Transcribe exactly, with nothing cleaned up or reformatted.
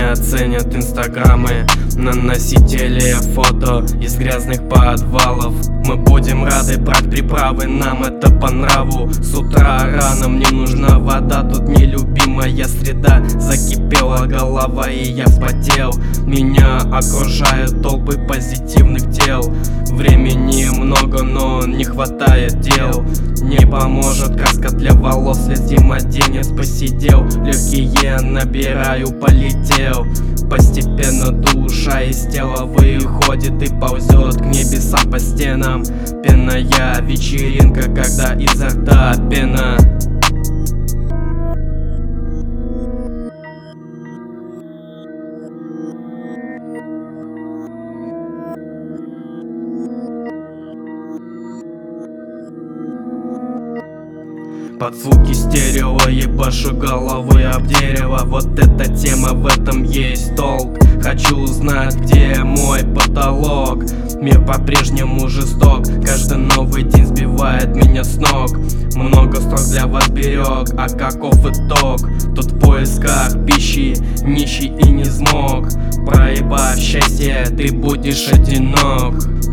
оценят инстаграмы на носителе фото из грязных подвалов. Мы будем рады брать приправы, нам это по нраву. С утра рано, мне нужна вода, тут нелюбимая среда. Закипела голова и я вспотел. Меня окружают толпы позитивных дел. Времени много, но не хватает дел. Не поможет краска для волос, если младенец посидел. Легкие набираю, полетел. Постепенно душа из тела выходит и ползет к небесам по стенам. Пенная вечеринка, когда изо рта пена. Под звуки стерео ебашу головой об дерево. Вот эта тема, в этом есть толк. Хочу узнать, где мой потолок. Мир по-прежнему жесток, каждый новый день сбивает меня с ног. Много строк для вас берег, а каков итог? Тут в поисках пищи, нищий и не смог. Проебав счастье, ты будешь одинок.